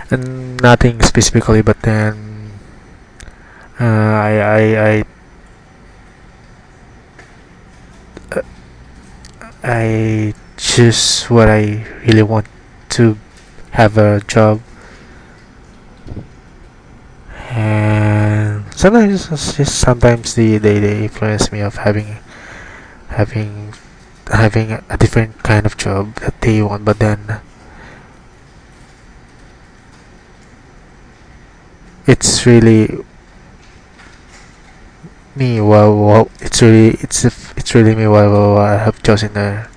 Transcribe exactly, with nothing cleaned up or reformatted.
and nothing specifically, but then uh, I I I uh, I choose what I really want to have a job, and sometimes it's just sometimes they, they, they influence me of having having having a different kind of job that they want, but then it's really me. Well, well it's really it's it's really me. Well, well, I have chosen the